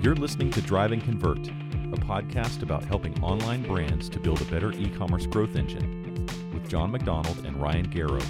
You're listening to Drive and Convert, a podcast about helping online brands to build a better e-commerce growth engine with John McDonald and Ryan Garrow.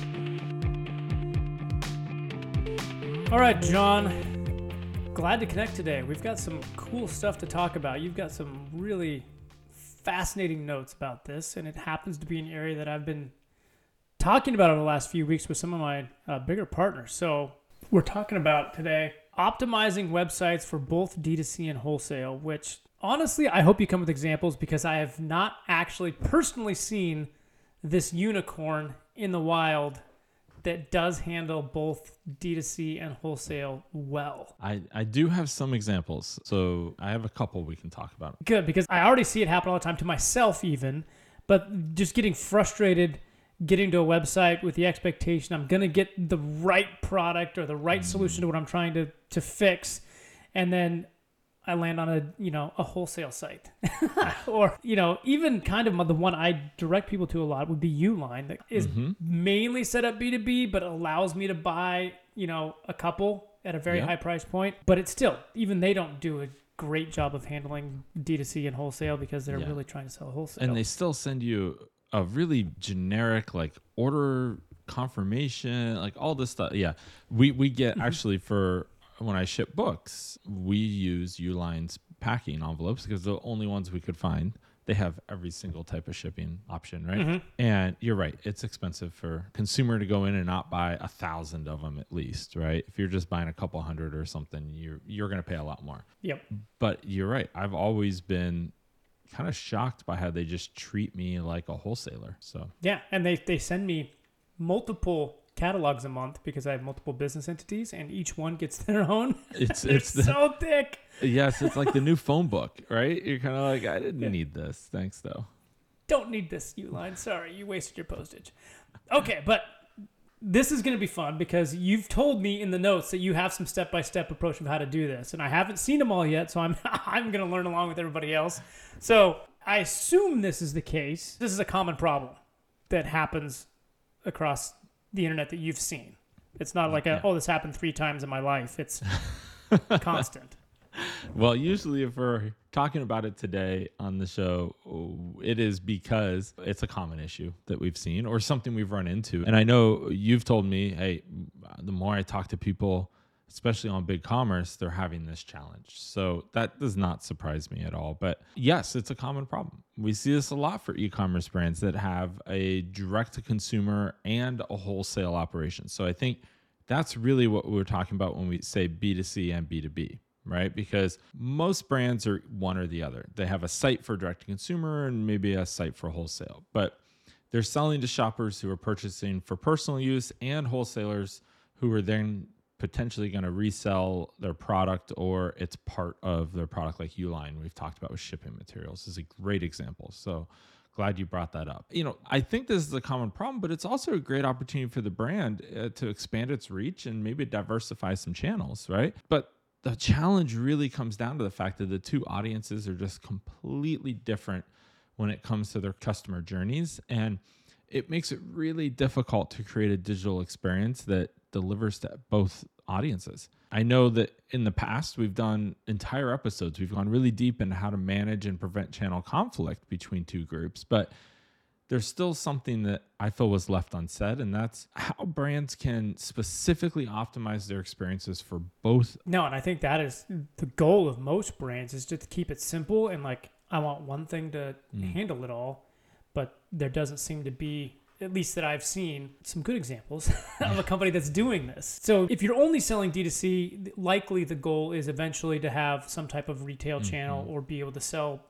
All right, John, glad to connect today. We've got some cool stuff to talk about. You've got some really fascinating notes about this, and it happens to be an area that I've been talking about over the last few weeks with some of my bigger partners. So we're talking about today optimizing websites for both D2C and wholesale, which honestly, I hope you come with examples because I have not actually personally seen this unicorn in the wild that does handle both D2C and wholesale well. I do have some examples. So I have a couple we can talk about. Good, because I already see it happen all the time to myself even, but just getting frustrated getting to a website with the expectation I'm going to get the right product or the right solution to what I'm trying to fix. And then I land on a wholesale site or, even kind of the one I direct people to a lot would be Uline that is mainly set up B2B, but allows me to buy, a couple at a very high price point, but it's still, even they don't do a great job of handling D2C and wholesale because they're really trying to sell wholesale. And they still send you a really generic, order confirmation, all this stuff. Yeah. We get actually for when I ship books, we use Uline's packing envelopes because they're the only ones we could find. They have every single type of shipping option, right? And you're right. It's expensive for consumer to go in and not buy 1,000 of them at least, right? If you're just buying a couple hundred or something, you're going to pay a lot more. Yep. But you're right. I've always been kind of shocked by how they just treat me like a wholesaler. So yeah, and they send me multiple catalogs a month because I have multiple business entities and each one gets their own. It's so thick. Yes, it's like the new phone book, right? You're kind of like, I didn't need this. Thanks though. Don't need this, Uline. Sorry, you wasted your postage. Okay, but this is going to be fun because you've told me in the notes that you have some step-by-step approach of how to do this, and I haven't seen them all yet, so I'm going to learn along with everybody else. So I assume this is the case. This is a common problem that happens across the internet that you've seen. It's not like this happened 3 times in my life. It's constant. Well, usually if we're talking about it today on the show, it is because it's a common issue that we've seen or something we've run into. And I know you've told me, hey, the more I talk to people, especially on BigCommerce, they're having this challenge. So that does not surprise me at all. But yes, it's a common problem. We see this a lot for e-commerce brands that have a direct-to-consumer and a wholesale operation. So I think that's really what we're talking about when we say B2C and B2B. Right? Because most brands are one or the other. They have a site for direct to consumer and maybe a site for wholesale, but they're selling to shoppers who are purchasing for personal use and wholesalers who are then potentially going to resell their product or it's part of their product, like Uline we've talked about with shipping materials is a great example. So glad you brought that up. I think this is a common problem, but it's also a great opportunity for the brand to expand its reach and maybe diversify some channels, right? But the challenge really comes down to the fact that the two audiences are just completely different when it comes to their customer journeys. And it makes it really difficult to create a digital experience that delivers to both audiences. I know that in the past, we've done entire episodes. We've gone really deep into how to manage and prevent channel conflict between two groups. But there's still something that I feel was left unsaid, and that's how brands can specifically optimize their experiences for both. No, and I think that is the goal of most brands is just to keep it simple and I want one thing to handle it all, but there doesn't seem to be, at least that I've seen, some good examples of a company that's doing this. So if you're only selling D2C, likely the goal is eventually to have some type of retail channel or be able to sell,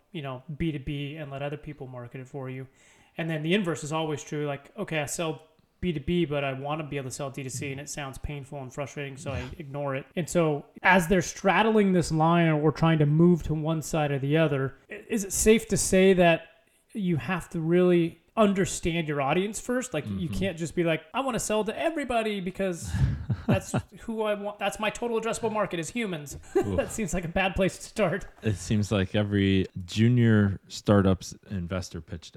B2B and let other people market it for you. And then the inverse is always true. I sell B2B, but I want to be able to sell D2C, and it sounds painful and frustrating, so I ignore it. And so as they're straddling this line or trying to move to one side or the other, is it safe to say that you have to really understand your audience first? You can't just be like, I want to sell to everybody because that's who I want. That's my total addressable market is humans. That seems like a bad place to start. It seems like every junior startups investor pitched.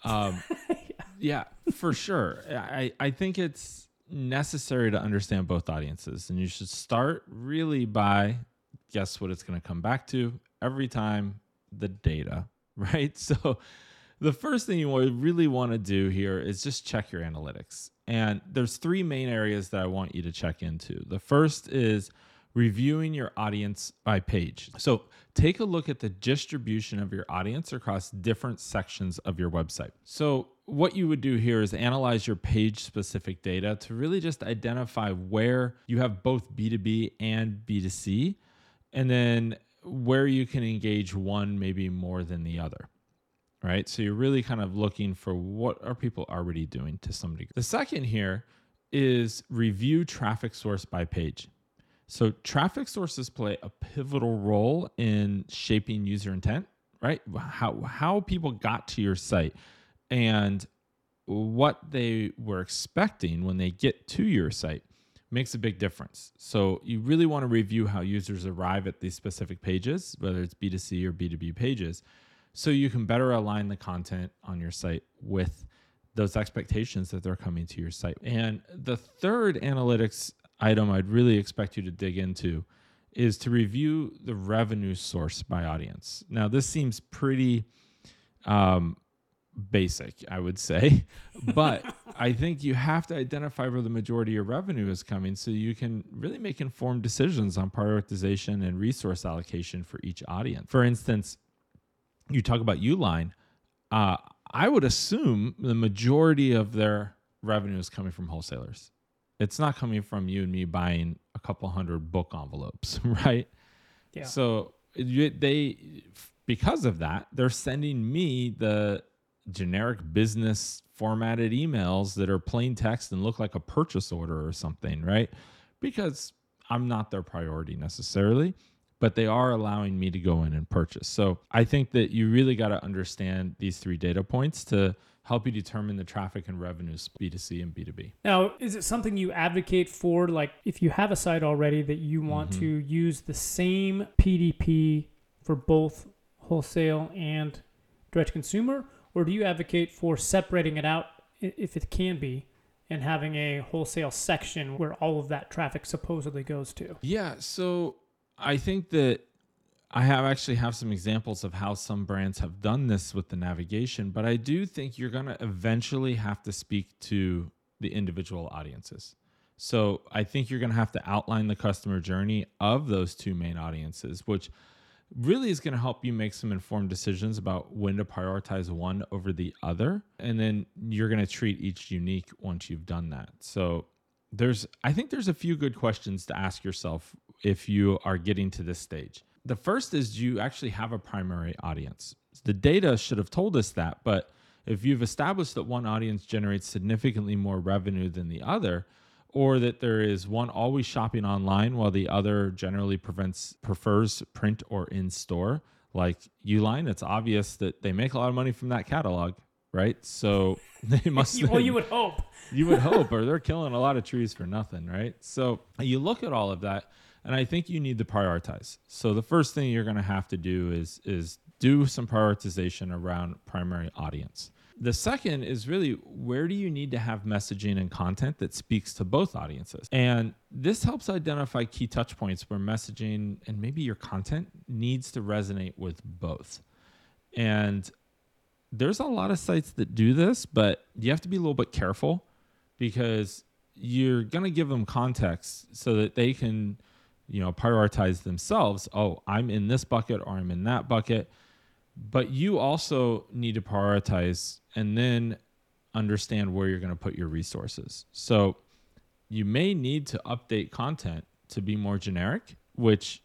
Yeah, for sure. I think it's necessary to understand both audiences, and you should start really by guess what it's going to come back to every time? The data, right? So the first thing you really want to do here is just check your analytics. And there's 3 main areas that I want you to check into. The first is reviewing your audience by page. So take a look at the distribution of your audience across different sections of your website. So what you would do here is analyze your page specific data to really just identify where you have both B2B and B2C, and then where you can engage one maybe more than the other. Right? So you're really kind of looking for what are people already doing to some degree. The second here is review traffic source by page. So traffic sources play a pivotal role in shaping user intent, right? How people got to your site and what they were expecting when they get to your site makes a big difference. So you really want to review how users arrive at these specific pages, whether it's B2C or B2B pages, so you can better align the content on your site with those expectations that they're coming to your site. And the third analytics item I'd really expect you to dig into is to review the revenue source by audience. Now, this seems pretty basic, I would say, but I think you have to identify where the majority of revenue is coming so you can really make informed decisions on prioritization and resource allocation for each audience. For instance, you talk about Uline, I would assume the majority of their revenue is coming from wholesalers. It's not coming from you and me buying a couple hundred book envelopes, right? Yeah. So because of that, they're sending me the generic business formatted emails that are plain text and look like a purchase order or something, right? Because I'm not their priority necessarily, but they are allowing me to go in and purchase. So I think that you really got to understand these 3 data points to help you determine the traffic and revenues, B2C and B2B. Now, is it something you advocate for? Like if you have a site already that you want to use the same PDP for both wholesale and direct to consumer, or do you advocate for separating it out if it can be and having a wholesale section where all of that traffic supposedly goes to? Yeah, so I think that I actually have some examples of how some brands have done this with the navigation, but I do think you're going to eventually have to speak to the individual audiences. So I think you're going to have to outline the customer journey of those 2 main audiences, which really is going to help you make some informed decisions about when to prioritize one over the other. And then you're going to treat each unique once you've done that. So I think there's a few good questions to ask yourself if you are getting to this stage. The first is, do you actually have a primary audience? The data should have told us that, but if you've established that one audience generates significantly more revenue than the other, or that there is one always shopping online while the other generally prefers print or in-store, like Uline, it's obvious that they make a lot of money from that catalog, right? So they must... Well, you would hope. You would hope, or they're killing a lot of trees for nothing, right? So you look at all of that, and I think you need to prioritize. So the first thing you're going to have to do is do some prioritization around primary audience. The second is really, where do you need to have messaging and content that speaks to both audiences? And this helps identify key touch points where messaging and maybe your content needs to resonate with both. And there's a lot of sites that do this, but you have to be a little bit careful because you're going to give them context so that they can, prioritize themselves. Oh, I'm in this bucket or I'm in that bucket. But you also need to prioritize and then understand where you're going to put your resources. So you may need to update content to be more generic, which,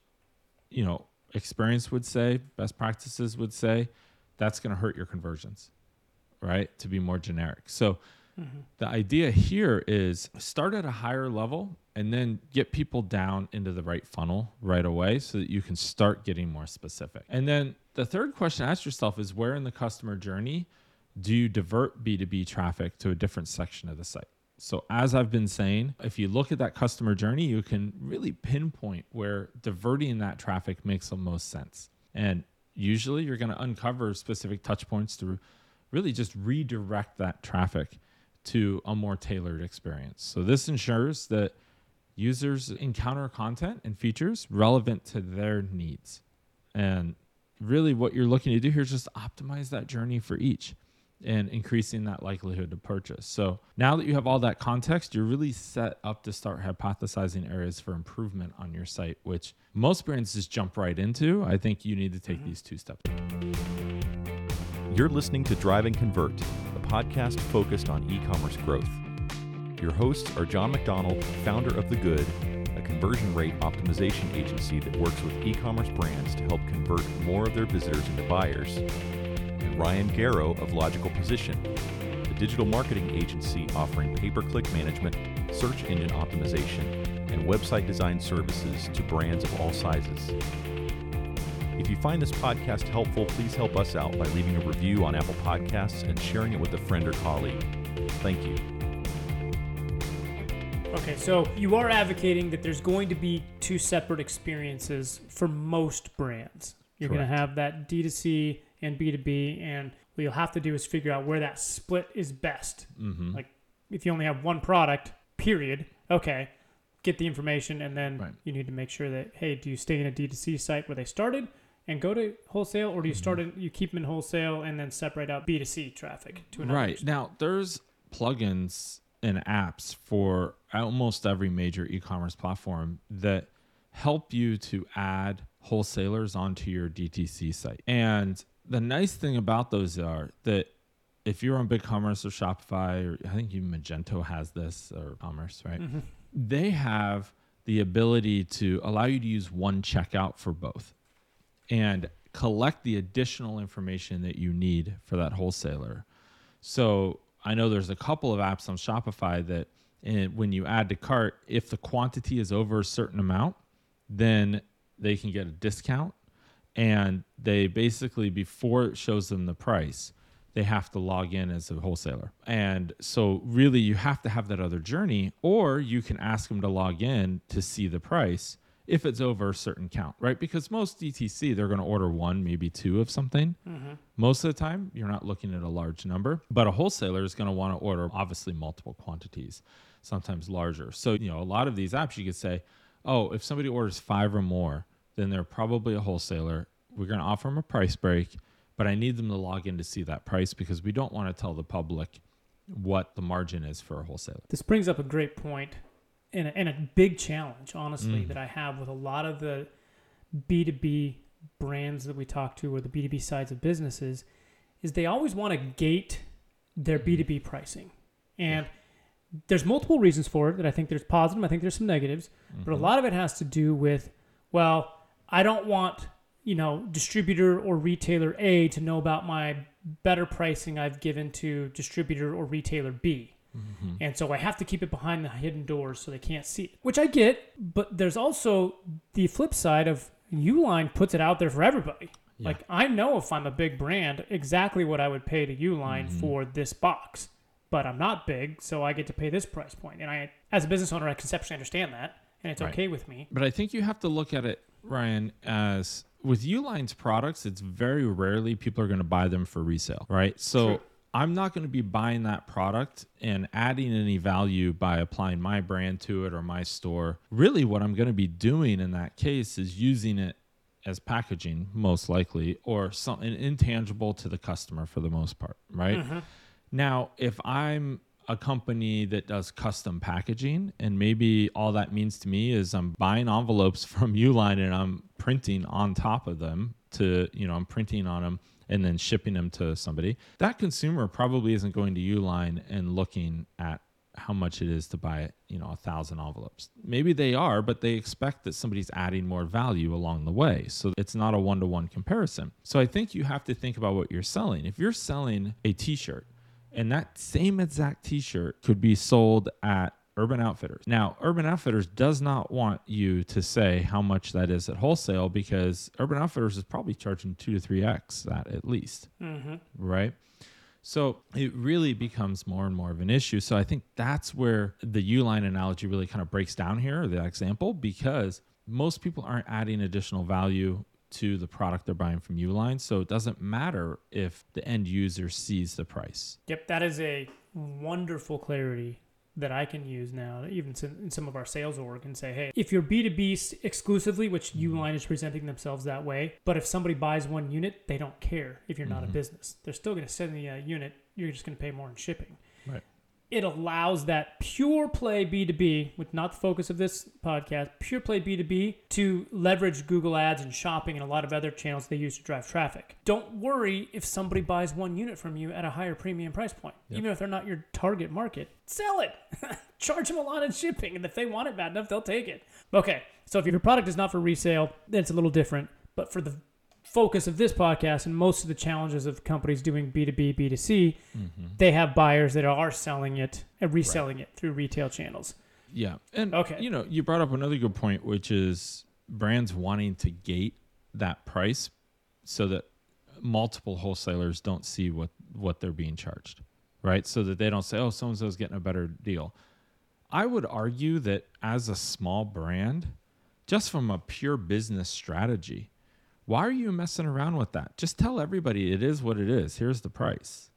experience would say, best practices would say, that's going to hurt your conversions, right? To be more generic. So the idea here is start at a higher level and then get people down into the right funnel right away so that you can start getting more specific. And then the third question to ask yourself is, where in the customer journey do you divert B2B traffic to a different section of the site? So as I've been saying, if you look at that customer journey, you can really pinpoint where diverting that traffic makes the most sense. And usually you're going to uncover specific touch points to really just redirect that traffic to a more tailored experience. So this ensures that users encounter content and features relevant to their needs. And really what you're looking to do here is just optimize that journey for each and increasing that likelihood to purchase. So now that you have all that context, you're really set up to start hypothesizing areas for improvement on your site, which most brands just jump right into. I think you need to take these 2 steps. You're listening to Drive and Convert, a podcast focused on e-commerce growth. Your hosts are John McDonald, founder of The Good, a conversion rate optimization agency that works with e-commerce brands to help convert more of their visitors into buyers, and Ryan Garrow of Logical Position, a digital marketing agency offering pay-per-click management, search engine optimization, and website design services to brands of all sizes. If you find this podcast helpful, please help us out by leaving a review on Apple Podcasts and sharing it with a friend or colleague. Thank you. Okay, so you are advocating that there's going to be 2 separate experiences for most brands. You're going to have that D2C and B2B, and what you'll have to do is figure out where that split is best. Like if you only have one product, period, okay, get the information, and then you need to make sure that, hey, do you stay in a D2C site where they started and go to wholesale, or do you start it, you keep them in wholesale and then separate out B2C traffic to another? Right. Now, there's plugins and apps for almost every major e-commerce platform that help you to add wholesalers onto your DTC site. And the nice thing about those are that if you're on BigCommerce or Shopify, or I think even Magento has this, or Commerce, right? They have the ability to allow you to use one checkout for both and collect the additional information that you need for that wholesaler. So I know there's a couple of apps on Shopify that when you add to cart, if the quantity is over a certain amount, then they can get a discount. And they basically, before it shows them the price, they have to log in as a wholesaler. And so really you have to have that other journey, or you can ask them to log in to see the price if it's over a certain count, right? Because most DTC, they're going to order 1, maybe 2 of something. Most of the time, you're not looking at a large number, but a wholesaler is going to want to order obviously multiple quantities, sometimes larger. So, a lot of these apps, you could say, oh, if somebody orders 5 or more, then they're probably a wholesaler. We're going to offer them a price break, but I need them to log in to see that price because we don't want to tell the public what the margin is for a wholesaler. This brings up a great point and a big challenge, honestly, that I have with a lot of the B2B brands that we talk to, or the B2B sides of businesses, is they always want to gate their B2B pricing. And there's multiple reasons for it that I think there's positive. I think there's some negatives, but a lot of it has to do with, well, I don't want, distributor or retailer A to know about my better pricing I've given to distributor or retailer B. And so I have to keep it behind the hidden doors so they can't see it, which I get. But there's also the flip side of Uline puts it out there for everybody. Yeah. Like, I know if I'm a big brand, exactly what I would pay to Uline for this box. But I'm not big, so I get to pay this price point. And I, as a business owner, I conceptually understand that, and it's okay with me. But I think you have to look at it, Ryan, as with Uline's products, it's very rarely people are going to buy them for resale, right? So True. I'm not going to be buying that product and adding any value by applying my brand to it or my store. Really, what I'm going to be doing in that case is using it as packaging, most likely, or something intangible to the customer for the most part, right? Now, if I'm a company that does custom packaging, and maybe all that means to me is I'm buying envelopes from Uline and I'm printing on top of them I'm printing on them and then shipping them to somebody, that consumer probably isn't going to Uline and looking at how much it is to buy 1,000 envelopes. Maybe they are, but they expect that somebody's adding more value along the way. So it's not a one-to-one comparison. So I think you have to think about what you're selling. If you're selling a t-shirt, and that same exact t-shirt could be sold at Urban Outfitters. Now, Urban Outfitters does not want you to say how much that is at wholesale, because Urban Outfitters is probably charging 2 to 3x that at least, right? So it really becomes more and more of an issue. So I think that's where the Uline analogy really kind of breaks down here, or the example, because most people aren't adding additional value to the product they're buying from Uline. So it doesn't matter if the end user sees the price. Yep, that is a wonderful clarity that I can use now, even in some of our sales org, and say, hey, if you're B2B exclusively, which Uline is presenting themselves that way, but if somebody buys one unit, they don't care if you're not a business. They're still going to send the unit. You're just going to pay more in shipping. Right. It allows that pure play B2B, with not the focus of this podcast, pure play B2B, to leverage Google Ads and shopping and a lot of other channels they use to drive traffic. Don't worry if somebody buys one unit from you at a higher premium price point. Yep. Even if they're not your target market, sell it. Charge them a lot in shipping, and if they want it bad enough, they'll take it. Okay, so if your product is not for resale, then it's a little different. But for the focus of this podcast and most of the challenges of companies doing B2B, B2C, they have buyers that are selling it and reselling it through retail channels. Yeah. And, you brought up another good point, which is brands wanting to gate that price so that multiple wholesalers don't see what they're being charged, right? So that they don't say, oh, so-and-so's getting a better deal. I would argue that as a small brand, just from a pure business strategy, why are you messing around with that? Just tell everybody it is what it is. Here's the price.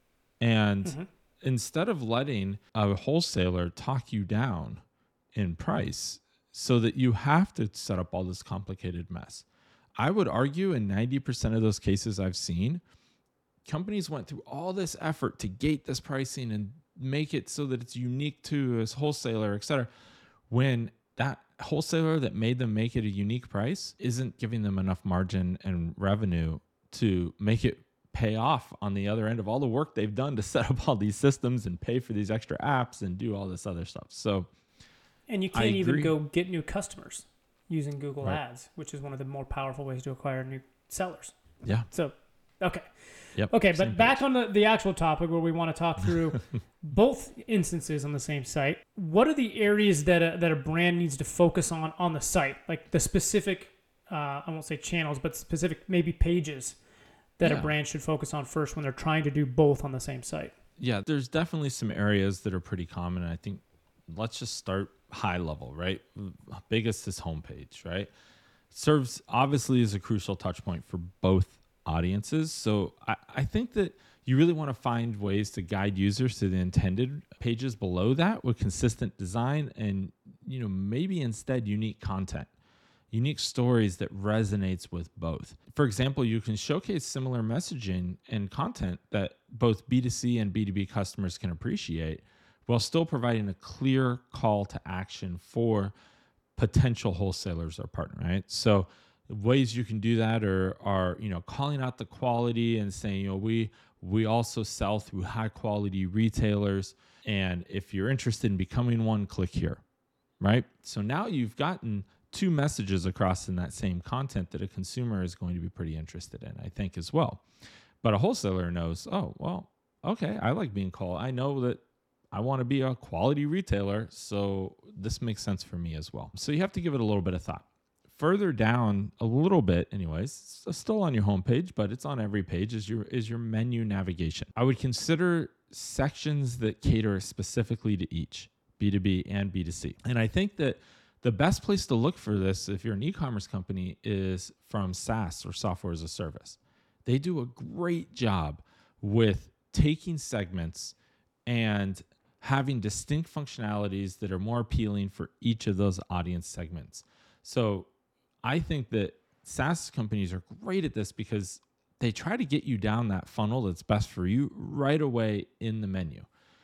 And instead of letting a wholesaler talk you down in price so that you have to set up all this complicated mess, I would argue in 90% of those cases I've seen, companies went through all this effort to gate this pricing and make it so that it's unique to a wholesaler, et cetera, when that wholesaler that made them make it a unique price isn't giving them enough margin and revenue to make it pay off on the other end of all the work they've done to set up all these systems and pay for these extra apps and do all this other stuff. So, and you can't even go get new customers using Google Ads, which is one of the more powerful ways to acquire new sellers. Yeah. So, okay. Yep. Okay, but back on the actual topic where we want to talk through both instances on the same site. What are the areas that a brand needs to focus on the site? Like the specific, I won't say channels, but specific maybe pages that a brand should focus on first when they're trying to do both on the same site? Yeah, there's definitely some areas that are pretty common. I think let's just start high level, right? Biggest is homepage, right? Serves obviously as a crucial touch point for both audiences. So I think that you really want to find ways to guide users to the intended pages below that with consistent design and, maybe instead unique content, unique stories that resonates with both. For example, you can showcase similar messaging and content that both B2C and B2B customers can appreciate while still providing a clear call to action for potential wholesalers or partners, right? So ways you can do that are calling out the quality and saying, we also sell through high quality retailers. And if you're interested in becoming one, click here, right? So now you've gotten two messages across in that same content that a consumer is going to be pretty interested in, I think, as well. But a wholesaler knows, oh, well, okay, I like being called. I know that I want to be a quality retailer, so this makes sense for me as well. So you have to give it a little bit of thought. Further down a little bit, anyways, it's still on your homepage, but it's on every page, is your menu navigation. I would consider sections that cater specifically to each, B2B and B2C. And I think that the best place to look for this, if you're an e-commerce company, is from SaaS or software as a service. They do a great job with taking segments and having distinct functionalities that are more appealing for each of those audience segments. So I think that SaaS companies are great at this because they try to get you down that funnel that's best for you right away in the menu.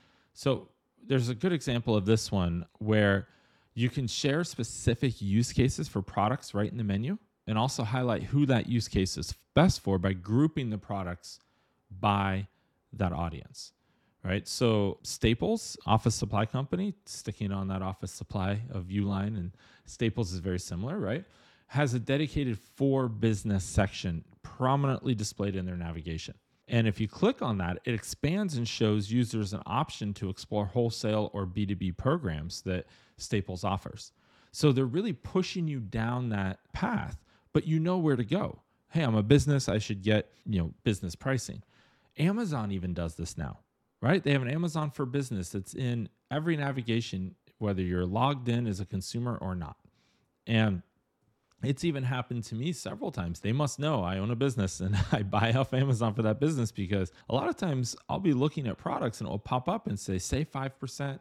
So there's a good example of this one where you can share specific use cases for products right in the menu and also highlight who that use case is best for by grouping the products by that audience, right? So Staples, office supply company, sticking on that office supply of Uline, and Staples is very similar, right? Has a dedicated for business section prominently displayed in their navigation. And if you click on that, it expands and shows users an option to explore wholesale or B2B programs that Staples offers. So they're really pushing you down that path, but you know where to go. Hey, I'm a business, I should get, business pricing. Amazon even does this now, right? They have an Amazon for Business that's in every navigation, whether you're logged in as a consumer or not. And it's even happened to me several times. They must know I own a business and I buy off Amazon for that business, because a lot of times I'll be looking at products and it will pop up and say, save 5%,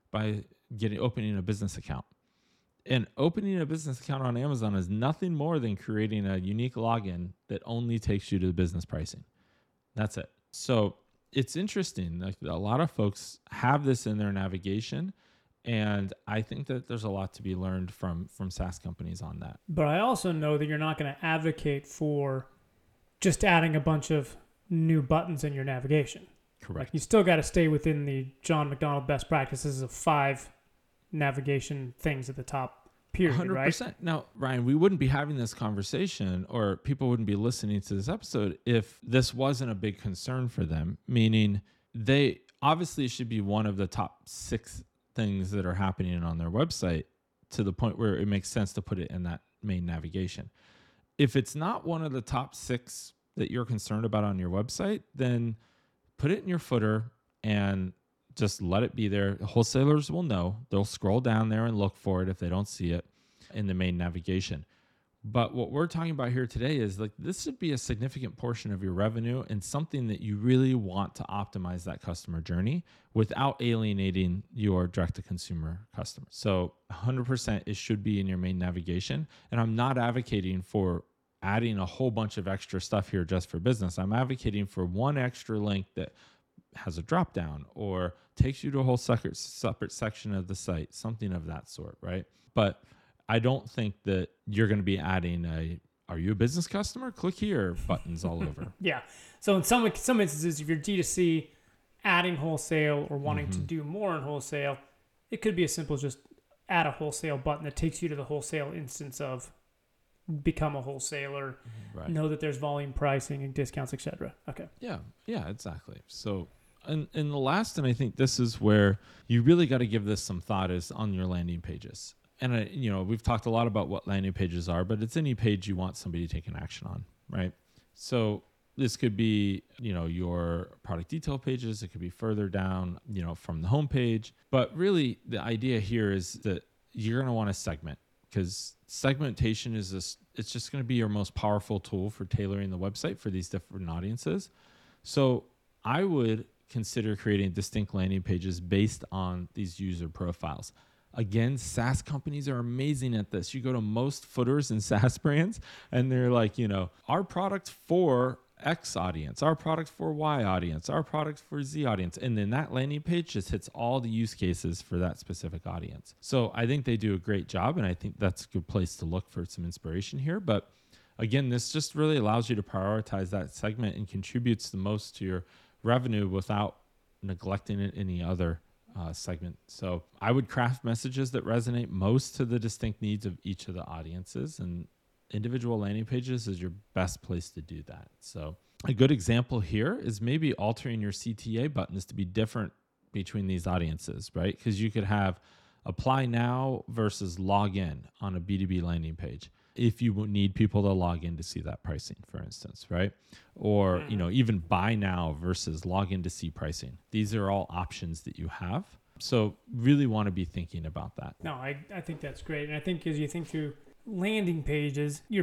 by opening a business account. And opening a business account on Amazon is nothing more than creating a unique login that only takes you to the business pricing. That's it. So it's interesting. Like, a lot of folks have this in their navigation, and I think that there's a lot to be learned from SaaS companies on that. But I also know that you're not going to advocate for just adding a bunch of new buttons in your navigation. Correct. Like, you still got to stay within the John McDonald best practices of 5 navigation things at the top, period, 100%. Right? Now, Ryan, we wouldn't be having this conversation, or people wouldn't be listening to this episode, if this wasn't a big concern for them, meaning they obviously should be one of the top 6 things that are happening on their website, to the point where it makes sense to put it in that main navigation. If it's not one of the top 6 that you're concerned about on your website, then put it in your footer and just let it be there. Wholesalers will know. They'll scroll down there and look for it if they don't see it in the main navigation. But what we're talking about here today is, like, this should be a significant portion of your revenue and something that you really want to optimize that customer journey without alienating your direct-to-consumer customers. So 100% it should be in your main navigation. And I'm not advocating for adding a whole bunch of extra stuff here just for business. I'm advocating for one extra link that has a drop down or takes you to a whole separate section of the site, something of that sort, right? But I don't think that you're going to be adding are you a business customer? Click here buttons all over. Yeah. So in some instances, if you're D2C, adding wholesale or wanting to do more in wholesale, it could be as simple as just add a wholesale button that takes you to the wholesale instance of become a wholesaler, right. Know that there's volume pricing and discounts, etc. Okay. Yeah, exactly. So, and the last, and I think this is where you really got to give this some thought, is on your landing pages. And we've talked a lot about what landing pages are, but it's any page you want somebody to take an action on, right? So this could be, your product detail pages. It could be further down, from the home page. But really, the idea here is that you're going to want to segment, because segmentation it's just going to be your most powerful tool for tailoring the website for these different audiences. So I would consider creating distinct landing pages based on these user profiles. Again, SaaS companies are amazing at this. You go to most footers and SaaS brands, and they're like, our product for X audience, our product for Y audience, our product for Z audience. And then that landing page just hits all the use cases for that specific audience. So I think they do a great job, and I think that's a good place to look for some inspiration here. But again, this just really allows you to prioritize that segment and contributes the most to your revenue without neglecting any other segment. So I would craft messages that resonate most to the distinct needs of each of the audiences, and individual landing pages is your best place to do that. So a good example here is maybe altering your CTA buttons to be different between these audiences, right? Because you could have apply now versus log in on a B2B landing page if you need people to log in to see that pricing, for instance, right? Or, even buy now versus log in to see pricing. These are all options that you have. So really want to be thinking about that. No, I think that's great. And I think as you think through landing pages, your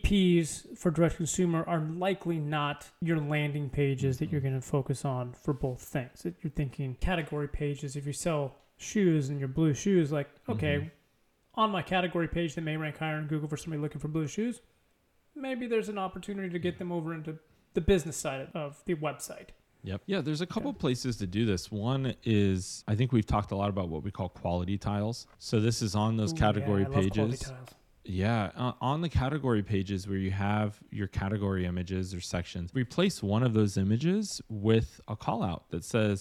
PDPs for direct consumer are likely not your landing pages that you're going to focus on for both things. If you're thinking category pages, if you sell shoes and your blue shoes, like, okay, on my category page that may rank higher in Google for somebody looking for blue shoes, maybe there's an opportunity to get them over into the business side of the website. Yep. Yeah, there's a couple places to do this. One is, I think we've talked a lot about what we call quality tiles. So this is on those category pages. Love quality tiles. Yeah, on the category pages where you have your category images or sections, replace one of those images with a call out that says,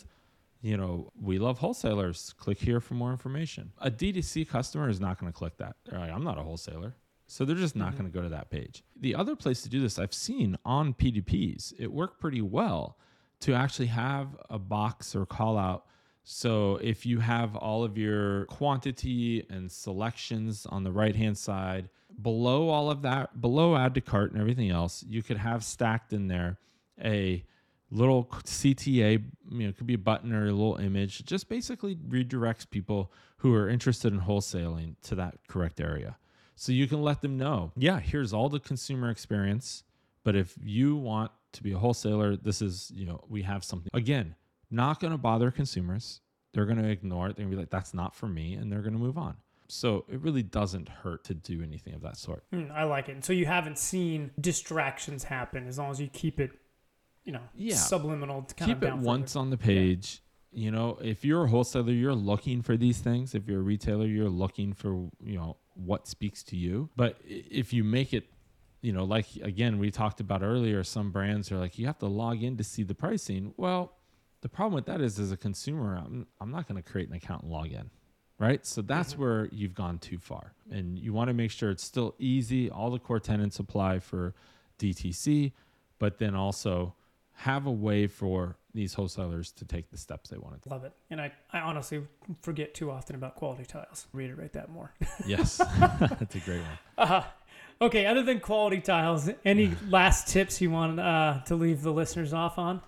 we love wholesalers. Click here for more information. A D2C customer is not going to click that. They're like, I'm not a wholesaler. So they're just not going to go to that page. The other place to do this, I've seen on PDPs, it worked pretty well to actually have a box or call out. So if you have all of your quantity and selections on the right-hand side, below all of that, below add to cart and everything else, you could have stacked in there a little CTA, it could be a button or a little image, just basically redirects people who are interested in wholesaling to that correct area. So you can let them know, here's all the consumer experience, but if you want to be a wholesaler, this is, we have something. Again, not going to bother consumers. they're going to ignore it. They're going to be like, that's not for me. And they're going to move on. So it really doesn't hurt to do anything of that sort. I like it. And so you haven't seen distractions happen as long as you keep it, subliminal. To kind keep of it once on the page. Yeah. If you're a wholesaler, you're looking for these things. If you're a retailer, you're looking for, what speaks to you. But if you make it, like, again, we talked about earlier, some brands are like, you have to log in to see the pricing. Well, the problem with that is, as a consumer, I'm not going to create an account and log in. Right? So that's where you've gone too far. And you want to make sure it's still easy. All the core tenets apply for DTC, but then also have a way for these wholesalers to take the steps they want to. Love it. And I honestly forget too often about quality tiles. Reiterate that more. Yes. That's a great one. Okay. Other than quality tiles, any last tips you want to leave the listeners off on?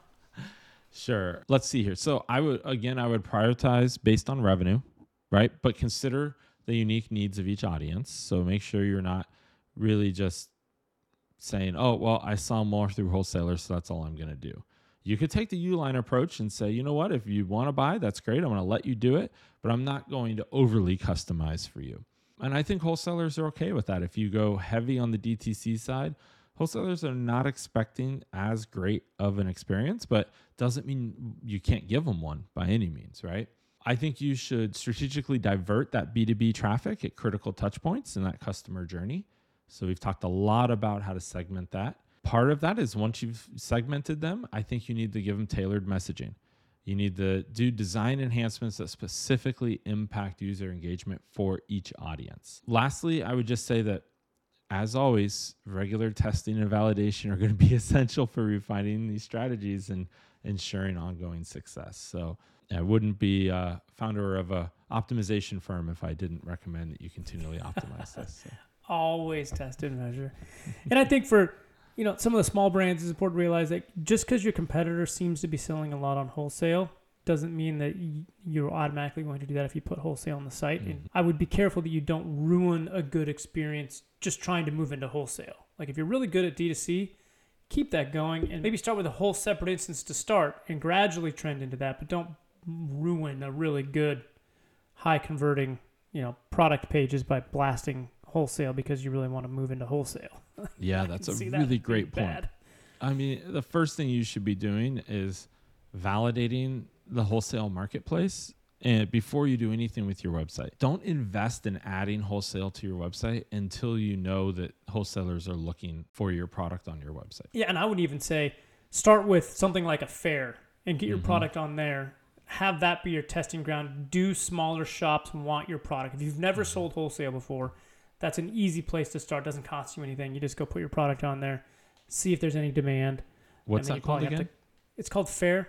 Sure. Let's see here. So I would prioritize based on revenue. Right? But consider the unique needs of each audience. So make sure you're not really just saying, oh, well, I sell more through wholesalers, so that's all I'm going to do. You could take the Uline approach and say, you know what, if you want to buy, that's great. I'm going to let you do it, but I'm not going to overly customize for you. And I think wholesalers are okay with that. If you go heavy on the DTC side, wholesalers are not expecting as great of an experience, but doesn't mean you can't give them one by any means, right? I think you should strategically divert that B2B traffic at critical touch points in that customer journey. So we've talked a lot about how to segment that. Part of that is once you've segmented them, I think you need to give them tailored messaging. You need to do design enhancements that specifically impact user engagement for each audience. Lastly, I would just say that, as always, regular testing and validation are going to be essential for refining these strategies and ensuring ongoing success. So I wouldn't be a founder of a optimization firm if I didn't recommend that you continually optimize this. So. Always test and measure. And I think for some of the small brands, it's important to realize that just because your competitor seems to be selling a lot on wholesale doesn't mean that you're automatically going to do that if you put wholesale on the site. And I would be careful that you don't ruin a good experience just trying to move into wholesale. Like if you're really good at D2C, keep that going and maybe start with a whole separate instance to start and gradually trend into that, but don't ruin a really good high converting product pages by blasting wholesale because you really want to move into wholesale. Yeah, that's a really great point. Bad. I mean, the first thing you should be doing is validating the wholesale marketplace and before you do anything with your website. Don't invest in adding wholesale to your website until you know that wholesalers are looking for your product on your website. Yeah, and I would even say start with something like a fair and get your product on there. Have that be your testing ground. Do smaller shops want your product. If you've never sold wholesale before, that's an easy place to start. Doesn't cost you anything. You just go put your product on there, see if there's any demand. What's that called again? It's called Fair,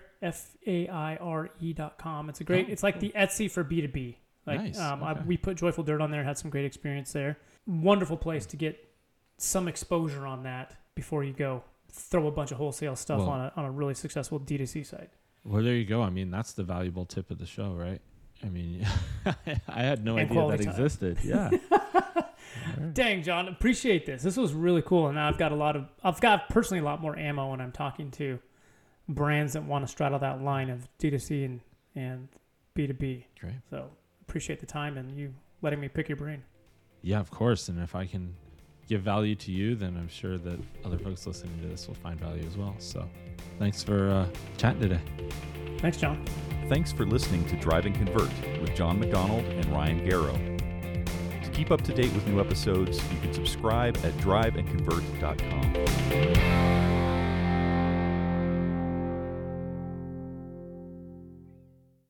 FAIRE.com. It's a great. It's like the Etsy for B2B. Like nice. We put Joyful Dirt on there. Had some great experience there. Wonderful place to get some exposure on that before you go throw a bunch of wholesale stuff on a really successful D2C site. Well, there you go. I mean, that's the valuable tip of the show, right? I mean, I had no idea that existed. Yeah. Right. Dang, John, appreciate this. This was really cool. And now I've got personally a lot more ammo when I'm talking to brands that want to straddle that line of D2C and B2B. Great. So appreciate the time and you letting me pick your brain. Yeah, of course. And if I can give value to you, then I'm sure that other folks listening to this will find value as well. So thanks for chatting today. Thanks, John. Thanks for listening to Drive and Convert with John McDonald and Ryan Garrow. To keep up to date with new episodes, you can subscribe at driveandconvert.com.